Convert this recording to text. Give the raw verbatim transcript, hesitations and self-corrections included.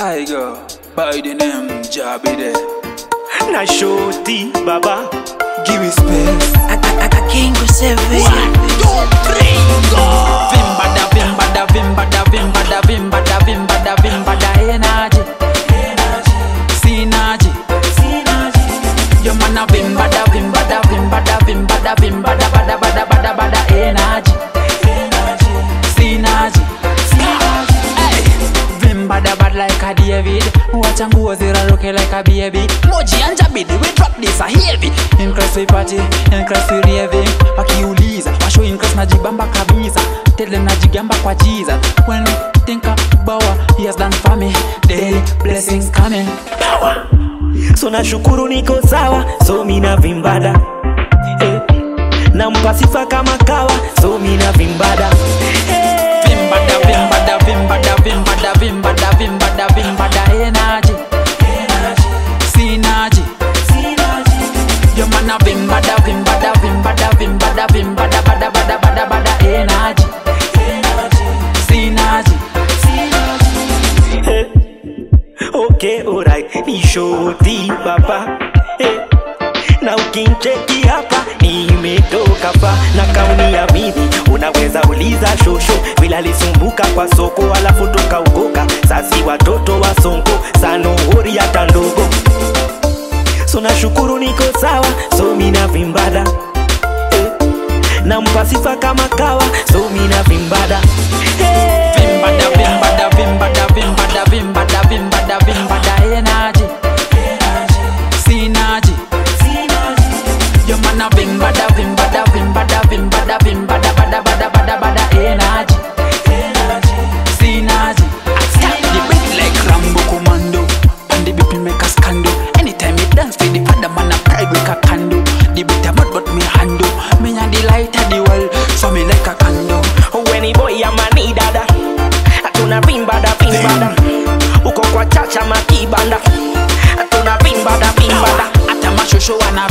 I go by the name Jabide. Na shoti baba, give me space. I, I, I can't go seven. One, two, three, go. Vimbada, vimbada, vimbada, vimbada, vimbada, vimbada, vimbada, energy, energy, synergy, synergy. Your man a vimbada, vimbada, vimbada, vimbada, vimbada, bada, bada, bada, bada, energy, energy, synergy, synergy. Hey, vimbada bad like a David. Watch and go zero look like a baby. Moji and Jabidi, we drop this a heavy. Increase we party, increase we raving. Wakiuliza, washo increase na jibamba kabisa. Tell them na jigamba kwa Jesus. When we think about what he has done for me, daily blessings coming. Power. So na shukuru niko sawa, so mina vimbada. Hey. Na mpasifa kama kawa, so mina vimbada. Hey. Vimbada, vimbada, vimbada, vimbada, vimbada, vimbada, vimbada, energy, energy, synergy, synergy. Your man a vimbada, vimbada, vimbada, vimbada, vimbada, bada, bada, bada, bada, energy, energy, synergy, synergy. Hey. Okay, alright, ni shoti baba. Hey. Na ukincheki hapa nimetoka fa. Na kauni ya mimi unaweza uliza shosho vile alisumbuka kwa soko alafu tukaukoka. Sasi watoto wa sonko sano hori hata ndogo. So na shukuru niko sawa, so mina vimbada. Eh. Na mpasifa kama kawa, so mina vimbada. Hey. Vimbada, vimbada, vimbada, vimbada, vimbada, vimbada, vimbada, energy, energy, synergy, synergy. Your man a vimbada, vimbada, vimbada, vimbada, vimbada, bada, bada, bada, bada, energy, energy, synergy. Start the beat like Rambo Commando, and the beat make a scandal. Anytime you dance with the other man a pride like a candle. The beat a mad but me handle, me and the light of the world, so me like a candle. When the boy a mani dada, atuna vimbada, vimbada. Uko kwa chacha makibanda, atuna vimbada, vimbada. Ata mashosho wana